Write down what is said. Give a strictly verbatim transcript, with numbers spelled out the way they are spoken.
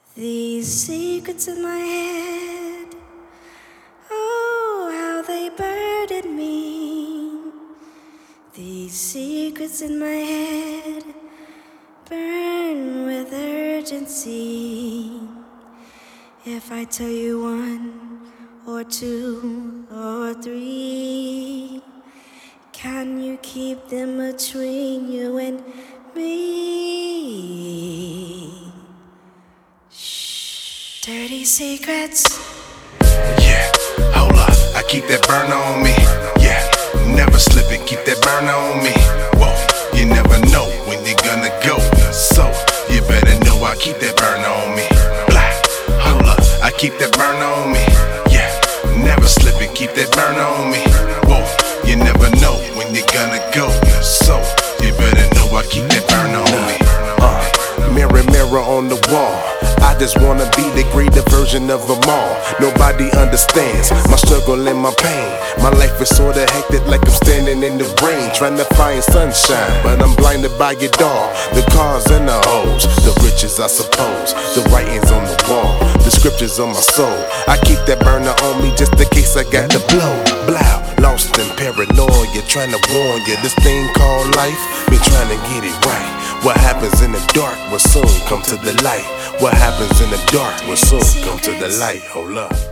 These secrets in my head, oh, how they burden me. These secrets in my head burn with urgency. If I tell you one or two or three, can you keep them between you and me? Shh, dirty secrets. Yeah, hold up, I keep that burner on me. Yeah, never slipping, keep that burner on me. Whoa, you never know when you're gonna go, so you better know I keep that burner on me. Blah, hold up, I keep that burner on me. Yeah, never slipping, keep that burner on me. Whoa, you never know when you're gonna go, so you better know I keep that burner on me. Uh, mirror, mirror on the wall, I just wanna be the greater version of them all. Nobody understands my struggle and my pain. My life is sorta hectic, like I'm standing in the rain, trying to find sunshine, but I'm blinded by it all. The cars and the hoes, the riches I suppose, the writings on the wall, the scriptures on my soul. I keep that burner on me just in case I got to blow. Blow, lost in paranoia, trying to warn you. This thing called life, been trying to get it right. What happens in the dark will soon come to the light. What happens in the dark will soon come to the light. Hold up.